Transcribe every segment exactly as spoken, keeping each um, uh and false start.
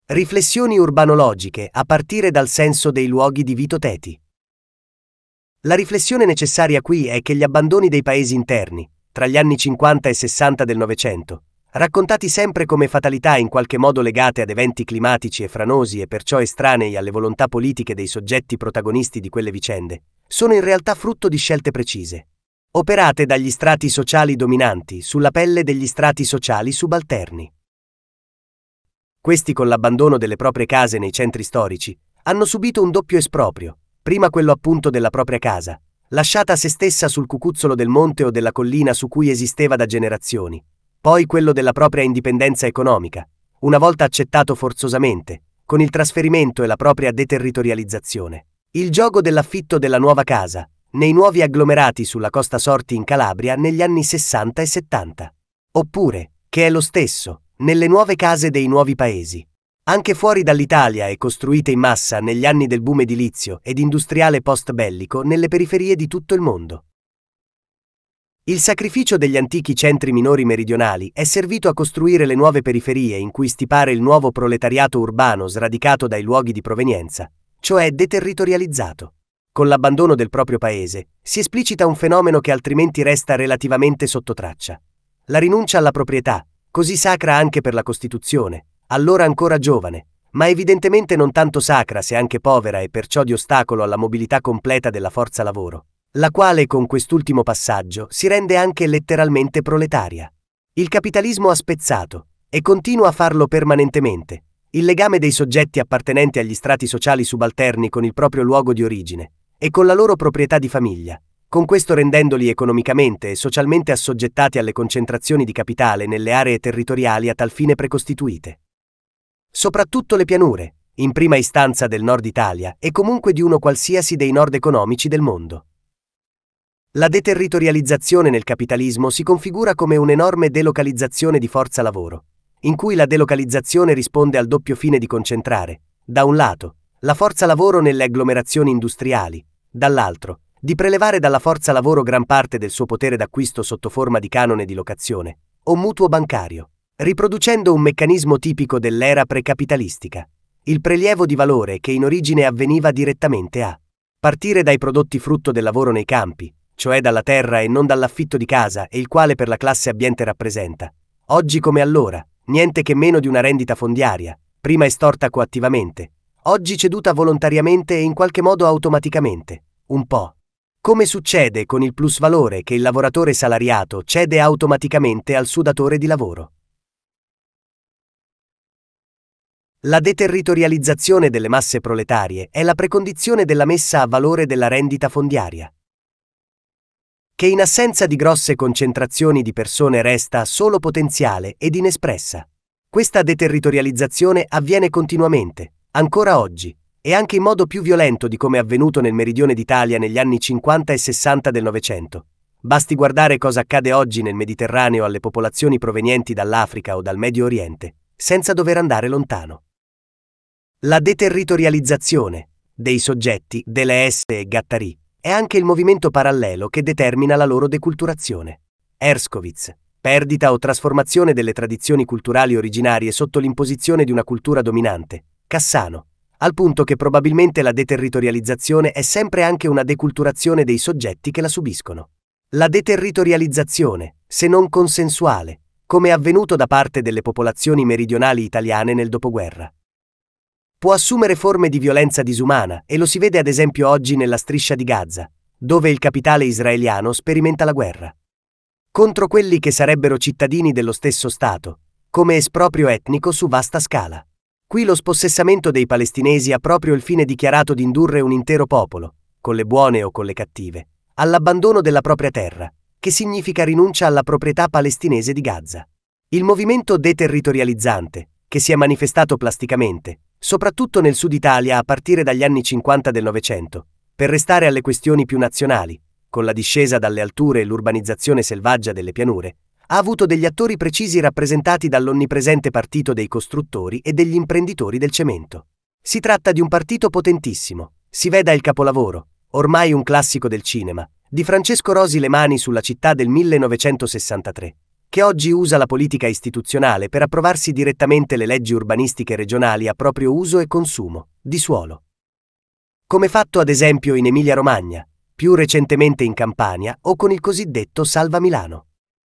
Riflessioni urbanologiche a partire dal senso dei luoghi di Vito Teti. La riflessione necessaria qui è che gli abbandoni dei paesi interni, tra gli anni cinquanta e sessanta del Novecento, raccontati sempre come fatalità in qualche modo legate ad eventi climatici e franosi e perciò estranei alle volontà politiche dei soggetti protagonisti di quelle vicende, sono in realtà frutto di scelte precise, operate dagli strati sociali dominanti sulla pelle degli strati sociali subalterni. Questi, con l'abbandono delle proprie case nei centri storici, hanno subito un doppio esproprio, prima quello appunto della propria casa, lasciata a se stessa sul cucuzzolo del monte o della collina su cui esisteva da generazioni, poi quello della propria indipendenza economica, una volta accettato forzosamente, con il trasferimento e la propria deterritorializzazione. Il gioco dell'affitto della nuova casa, nei nuovi agglomerati sulla Costa Sorti in Calabria negli anni sessanta e settanta. Oppure, che è lo stesso, nelle nuove case dei nuovi paesi, anche fuori dall'Italia e costruite in massa negli anni del boom edilizio ed industriale post-bellico nelle periferie di tutto il mondo. Il sacrificio degli antichi centri minori meridionali è servito a costruire le nuove periferie in cui stipare il nuovo proletariato urbano sradicato dai luoghi di provenienza, cioè deterritorializzato. Con l'abbandono del proprio paese si esplicita un fenomeno che altrimenti resta relativamente sotto traccia: la rinuncia alla proprietà, così sacra anche per la Costituzione, allora ancora giovane, ma evidentemente non tanto sacra se anche povera e perciò di ostacolo alla mobilità completa della forza lavoro, la quale con quest'ultimo passaggio si rende anche letteralmente proletaria. Il capitalismo ha spezzato, e continua a farlo permanentemente, il legame dei soggetti appartenenti agli strati sociali subalterni con il proprio luogo di origine, e con la loro proprietà di famiglia, con questo rendendoli economicamente e socialmente assoggettati alle concentrazioni di capitale nelle aree territoriali a tal fine precostituite. Soprattutto le pianure, in prima istanza del nord Italia e comunque di uno qualsiasi dei nord economici del mondo. La deterritorializzazione nel capitalismo si configura come un'enorme delocalizzazione di forza lavoro, in cui la delocalizzazione risponde al doppio fine di concentrare, da un lato, la forza lavoro nelle agglomerazioni industriali, dall'altro, di prelevare dalla forza lavoro gran parte del suo potere d'acquisto sotto forma di canone di locazione o mutuo bancario, riproducendo un meccanismo tipico dell'era precapitalistica, il prelievo di valore che in origine avveniva direttamente a partire dai prodotti frutto del lavoro nei campi, cioè dalla terra e non dall'affitto di casa, e il quale per la classe abbiente rappresenta, oggi come allora, niente che meno di una rendita fondiaria, prima estorta coattivamente, oggi ceduta volontariamente e in qualche modo automaticamente, un po' come succede con il plusvalore che il lavoratore salariato cede automaticamente al suo datore di lavoro. La deterritorializzazione delle masse proletarie è la precondizione della messa a valore della rendita fondiaria, che in assenza di grosse concentrazioni di persone resta solo potenziale ed inespressa. Questa deterritorializzazione avviene continuamente, ancora oggi, e anche in modo più violento di come è avvenuto nel meridione d'Italia negli anni cinquanta e sessanta del Novecento. Basti guardare cosa accade oggi nel Mediterraneo alle popolazioni provenienti dall'Africa o dal Medio Oriente, senza dover andare lontano. La deterritorializzazione dei soggetti, delle S e Gattari, è anche il movimento parallelo che determina la loro deculturazione. Herskovits, perdita o trasformazione delle tradizioni culturali originarie sotto l'imposizione di una cultura dominante. Cassano, al punto che probabilmente la deterritorializzazione è sempre anche una deculturazione dei soggetti che la subiscono. La deterritorializzazione, se non consensuale, come è avvenuto da parte delle popolazioni meridionali italiane nel dopoguerra, può assumere forme di violenza disumana e lo si vede ad esempio oggi nella striscia di Gaza, dove il capitale israeliano sperimenta la guerra contro quelli che sarebbero cittadini dello stesso Stato, come esproprio etnico su vasta scala. Qui lo spossessamento dei palestinesi ha proprio il fine dichiarato di indurre un intero popolo, con le buone o con le cattive, all'abbandono della propria terra, che significa rinuncia alla proprietà palestinese di Gaza. Il movimento deterritorializzante, che si è manifestato plasticamente, soprattutto nel sud Italia a partire dagli anni cinquanta del Novecento, per restare alle questioni più nazionali, con la discesa dalle alture e l'urbanizzazione selvaggia delle pianure, ha avuto degli attori precisi rappresentati dall'onnipresente partito dei costruttori e degli imprenditori del cemento. Si tratta di un partito potentissimo, si veda il capolavoro, ormai un classico del cinema, di Francesco Rosi Le mani sulla città del millenovecentosessantatré, che oggi usa la politica istituzionale per approvarsi direttamente le leggi urbanistiche regionali a proprio uso e consumo di suolo. Come fatto ad esempio in Emilia-Romagna, più recentemente in Campania o con il cosiddetto Salva Milano.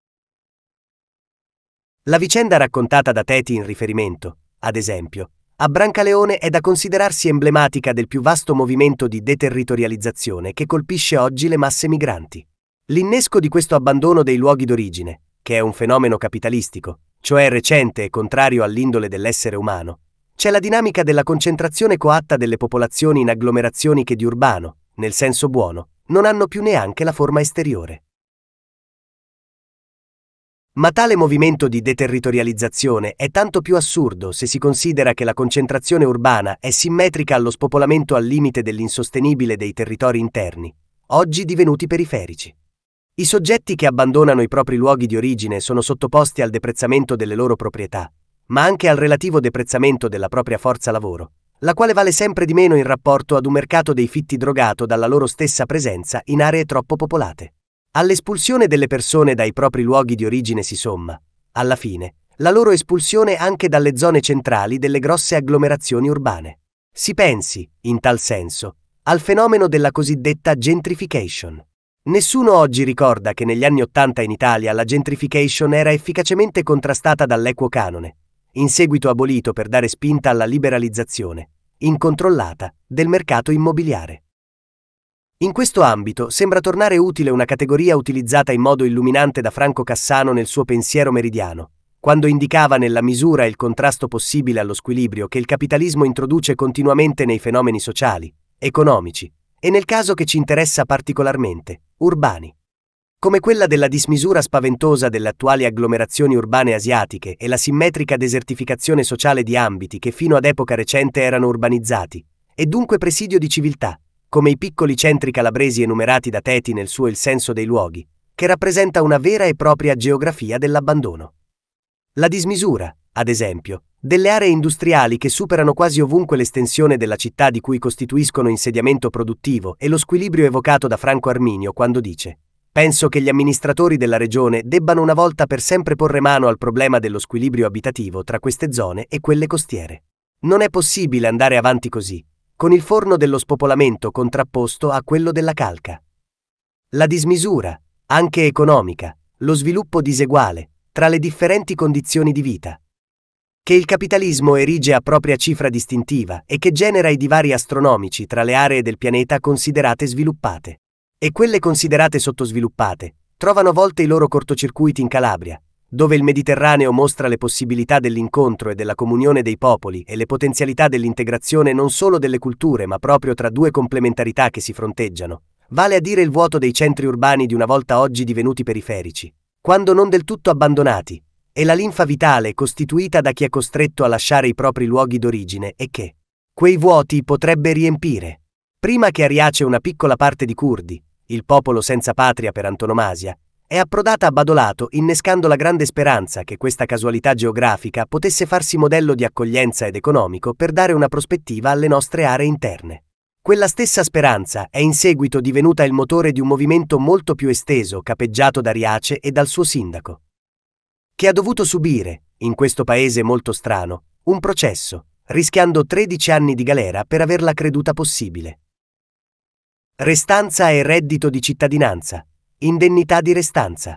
La vicenda raccontata da Teti in riferimento, ad esempio, a Brancaleone è da considerarsi emblematica del più vasto movimento di deterritorializzazione che colpisce oggi le masse migranti. L'innesco di questo abbandono dei luoghi d'origine, che è un fenomeno capitalistico, cioè recente e contrario all'indole dell'essere umano, c'è la dinamica della concentrazione coatta delle popolazioni in agglomerazioni che di urbano, nel senso buono, non hanno più neanche la forma esteriore. Ma tale movimento di deterritorializzazione è tanto più assurdo se si considera che la concentrazione urbana è simmetrica allo spopolamento al limite dell'insostenibile dei territori interni, oggi divenuti periferici. I soggetti che abbandonano i propri luoghi di origine sono sottoposti al deprezzamento delle loro proprietà, ma anche al relativo deprezzamento della propria forza lavoro, la quale vale sempre di meno in rapporto ad un mercato dei fitti drogato dalla loro stessa presenza in aree troppo popolate. All'espulsione delle persone dai propri luoghi di origine si somma, alla fine, la loro espulsione anche dalle zone centrali delle grosse agglomerazioni urbane. Si pensi, in tal senso, al fenomeno della cosiddetta gentrification. Nessuno oggi ricorda che negli anni Ottanta in Italia la gentrification era efficacemente contrastata dall'equo canone, in seguito abolito per dare spinta alla liberalizzazione, incontrollata, del mercato immobiliare. In questo ambito sembra tornare utile una categoria utilizzata in modo illuminante da Franco Cassano nel suo Pensiero meridiano, quando indicava nella misura e il contrasto possibile allo squilibrio che il capitalismo introduce continuamente nei fenomeni sociali, economici, e nel caso che ci interessa particolarmente, urbani. Come quella della dismisura spaventosa delle attuali agglomerazioni urbane asiatiche e la simmetrica desertificazione sociale di ambiti che fino ad epoca recente erano urbanizzati, e dunque presidio di civiltà, come i piccoli centri calabresi enumerati da Teti nel suo Il senso dei luoghi, che rappresenta una vera e propria geografia dell'abbandono. La dismisura, ad esempio, delle aree industriali che superano quasi ovunque l'estensione della città di cui costituiscono insediamento produttivo e lo squilibrio evocato da Franco Arminio quando dice: «Penso che gli amministratori della regione debbano una volta per sempre porre mano al problema dello squilibrio abitativo tra queste zone e quelle costiere. Non è possibile andare avanti così, con il forno dello spopolamento contrapposto a quello della calca». La dismisura, anche economica, lo sviluppo diseguale, tra le differenti condizioni di vita, che il capitalismo erige a propria cifra distintiva e che genera i divari astronomici tra le aree del pianeta considerate sviluppate e quelle considerate sottosviluppate, trovano a volte i loro cortocircuiti in Calabria, dove il Mediterraneo mostra le possibilità dell'incontro e della comunione dei popoli e le potenzialità dell'integrazione non solo delle culture ma proprio tra due complementarità che si fronteggiano, vale a dire il vuoto dei centri urbani di una volta oggi divenuti periferici, quando non del tutto abbandonati, e la linfa vitale costituita da chi è costretto a lasciare i propri luoghi d'origine e che quei vuoti potrebbe riempire. Prima che Ariace una piccola parte di curdi, il popolo senza patria per antonomasia, è approdata a Badolato innescando la grande speranza che questa casualità geografica potesse farsi modello di accoglienza ed economico per dare una prospettiva alle nostre aree interne. Quella stessa speranza è in seguito divenuta il motore di un movimento molto più esteso capeggiato da Ariace e dal suo sindaco, che ha dovuto subire, in questo paese molto strano, un processo, rischiando tredici anni di galera per averla creduta possibile. Restanza e reddito di cittadinanza, indennità di restanza.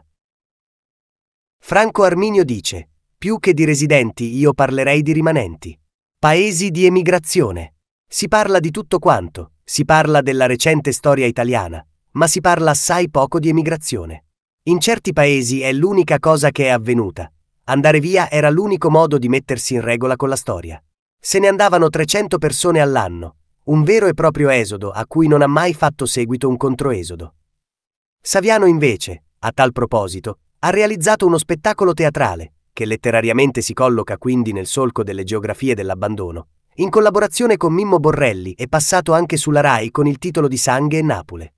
Franco Arminio dice: più che di residenti io parlerei di rimanenti. Paesi di emigrazione. Si parla di tutto quanto, si parla della recente storia italiana, ma si parla assai poco di emigrazione. In certi paesi è l'unica cosa che è avvenuta. Andare via era l'unico modo di mettersi in regola con la storia. Se ne andavano trecento persone all'anno, un vero e proprio esodo a cui non ha mai fatto seguito un controesodo. Saviano invece, a tal proposito, ha realizzato uno spettacolo teatrale, che letterariamente si colloca quindi nel solco delle geografie dell'abbandono, in collaborazione con Mimmo Borrelli e passato anche sulla Rai con il titolo di Sanghe e Napoli,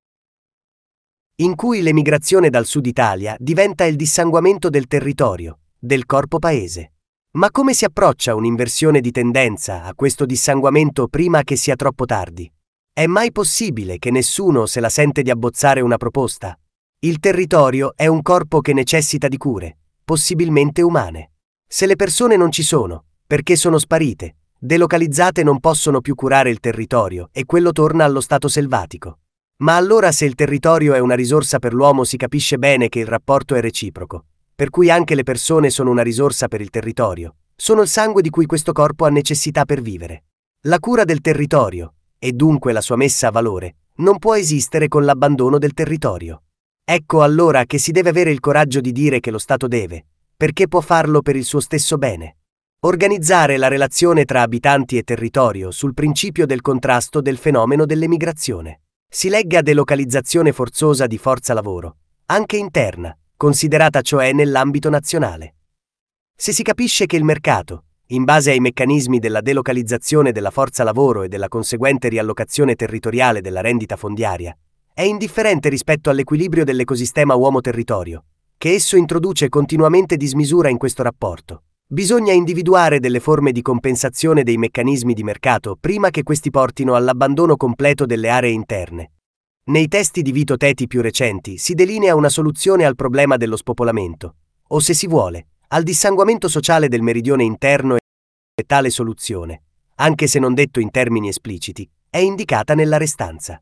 in cui l'emigrazione dal sud Italia diventa il dissanguamento del territorio, del corpo paese. Ma come si approccia un'inversione di tendenza a questo dissanguamento prima che sia troppo tardi? È mai possibile che nessuno se la sente di abbozzare una proposta? Il territorio è un corpo che necessita di cure, possibilmente umane. Se le persone non ci sono, perché sono sparite, delocalizzate, non possono più curare il territorio e quello torna allo stato selvatico. Ma allora, se il territorio è una risorsa per l'uomo, si capisce bene che il rapporto è reciproco, per cui anche le persone sono una risorsa per il territorio, sono il sangue di cui questo corpo ha necessità per vivere. La cura del territorio, e dunque la sua messa a valore, non può esistere con l'abbandono del territorio. Ecco allora che si deve avere il coraggio di dire che lo Stato deve, perché può farlo per il suo stesso bene, organizzare la relazione tra abitanti e territorio sul principio del contrasto del fenomeno dell'emigrazione. Si legga delocalizzazione forzosa di forza lavoro, anche interna, considerata cioè nell'ambito nazionale. Se si capisce che il mercato, in base ai meccanismi della delocalizzazione della forza lavoro e della conseguente riallocazione territoriale della rendita fondiaria, è indifferente rispetto all'equilibrio dell'ecosistema uomo-territorio, che esso introduce continuamente dismisura in questo rapporto, bisogna individuare delle forme di compensazione dei meccanismi di mercato prima che questi portino all'abbandono completo delle aree interne. Nei testi di Vito Teti più recenti si delinea una soluzione al problema dello spopolamento, o se si vuole, al dissanguamento sociale del meridione interno, e tale soluzione, anche se non detto in termini espliciti, è indicata nella restanza.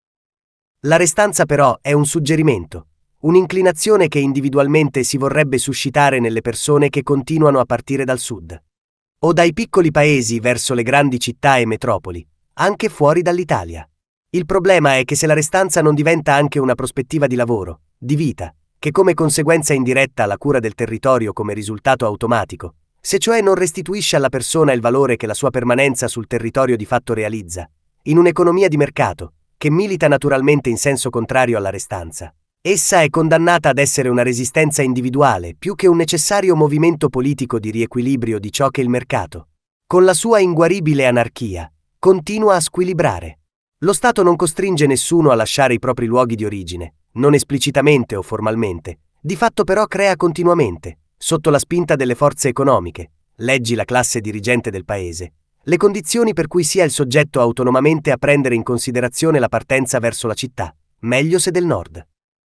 La restanza però è un suggerimento, un'inclinazione che individualmente si vorrebbe suscitare nelle persone che continuano a partire dal sud o dai piccoli paesi verso le grandi città e metropoli, anche fuori dall'Italia. Il problema è che se la restanza non diventa anche una prospettiva di lavoro, di vita, che come conseguenza indiretta ha la cura del territorio come risultato automatico, se cioè non restituisce alla persona il valore che la sua permanenza sul territorio di fatto realizza, in un'economia di mercato, che milita naturalmente in senso contrario alla restanza, essa è condannata ad essere una resistenza individuale più che un necessario movimento politico di riequilibrio di ciò che il mercato, con la sua inguaribile anarchia, continua a squilibrare. Lo Stato non costringe nessuno a lasciare i propri luoghi di origine, non esplicitamente o formalmente, di fatto però crea continuamente, sotto la spinta delle forze economiche, leggi la classe dirigente del paese, le condizioni per cui sia il soggetto autonomamente a prendere in considerazione la partenza verso la città, meglio se del nord.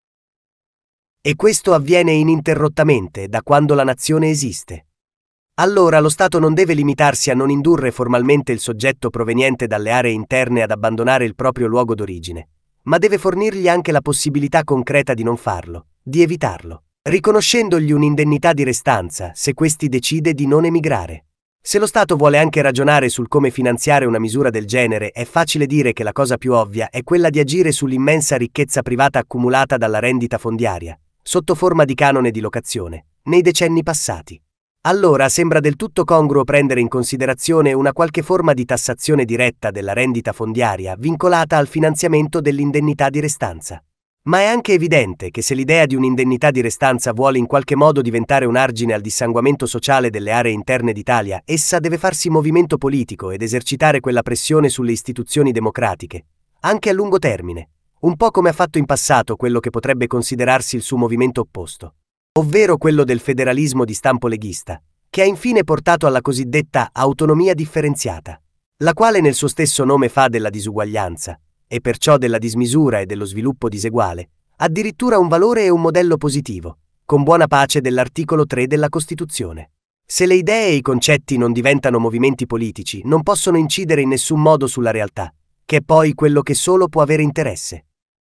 E questo avviene ininterrottamente da quando la nazione esiste. Allora lo Stato non deve limitarsi a non indurre formalmente il soggetto proveniente dalle aree interne ad abbandonare il proprio luogo d'origine, ma deve fornirgli anche la possibilità concreta di non farlo, di evitarlo, riconoscendogli un'indennità di restanza se questi decide di non emigrare. Se lo Stato vuole anche ragionare sul come finanziare una misura del genere, è facile dire che la cosa più ovvia è quella di agire sull'immensa ricchezza privata accumulata dalla rendita fondiaria, sotto forma di canone di locazione, nei decenni passati. Allora sembra del tutto congruo prendere in considerazione una qualche forma di tassazione diretta della rendita fondiaria vincolata al finanziamento dell'indennità di restanza. Ma è anche evidente che se l'idea di un'indennità di restanza vuole in qualche modo diventare un argine al dissanguamento sociale delle aree interne d'Italia, essa deve farsi movimento politico ed esercitare quella pressione sulle istituzioni democratiche, anche a lungo termine, un po' come ha fatto in passato quello che potrebbe considerarsi il suo movimento opposto, ovvero quello del federalismo di stampo leghista, che ha infine portato alla cosiddetta autonomia differenziata, la quale nel suo stesso nome fa della disuguaglianza, e perciò della dismisura e dello sviluppo diseguale, addirittura un valore e un modello positivo, con buona pace dell'articolo tre della Costituzione. Se le idee e i concetti non diventano movimenti politici, non possono incidere in nessun modo sulla realtà, che è poi quello che solo può avere interesse.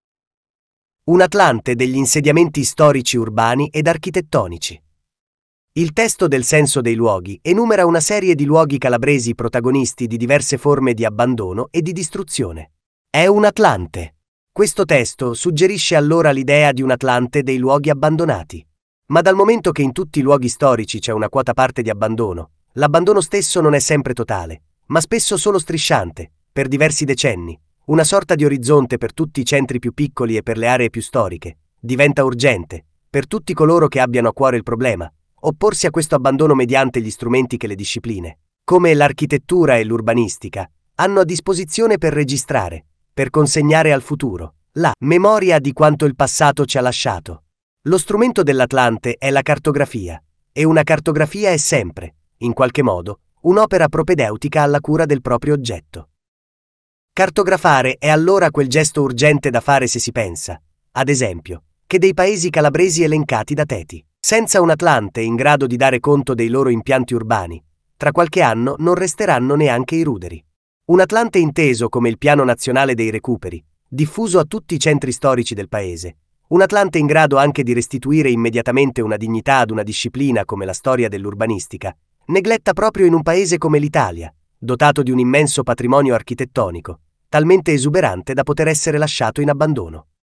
Un Atlante degli insediamenti storici urbani ed architettonici. Il testo del Senso dei luoghi enumera una serie di luoghi calabresi protagonisti di diverse forme di abbandono e di distruzione. È un Atlante. Questo testo suggerisce allora l'idea di un Atlante dei luoghi abbandonati. Ma dal momento che in tutti i luoghi storici c'è una quota parte di abbandono, l'abbandono stesso non è sempre totale, ma spesso solo strisciante, per diversi decenni, una sorta di orizzonte per tutti i centri più piccoli e per le aree più storiche, diventa urgente, per tutti coloro che abbiano a cuore il problema, opporsi a questo abbandono mediante gli strumenti che le discipline, come l'architettura e l'urbanistica, hanno a disposizione per registrare, per consegnare al futuro, la memoria di quanto il passato ci ha lasciato. Lo strumento dell'Atlante è la cartografia, e una cartografia è sempre, in qualche modo, un'opera propedeutica alla cura del proprio oggetto. Cartografare è allora quel gesto urgente da fare se si pensa, ad esempio, che dei paesi calabresi elencati da Teti Senza un Atlante in grado di dare conto dei loro impianti urbani, tra qualche anno non resteranno neanche i ruderi. Un Atlante inteso come il Piano Nazionale dei Recuperi, diffuso a tutti i centri storici del paese. Un Atlante in grado anche di restituire immediatamente una dignità ad una disciplina come la storia dell'urbanistica, negletta proprio in un paese come l'Italia, dotato di un immenso patrimonio architettonico, talmente esuberante da poter essere lasciato in abbandono.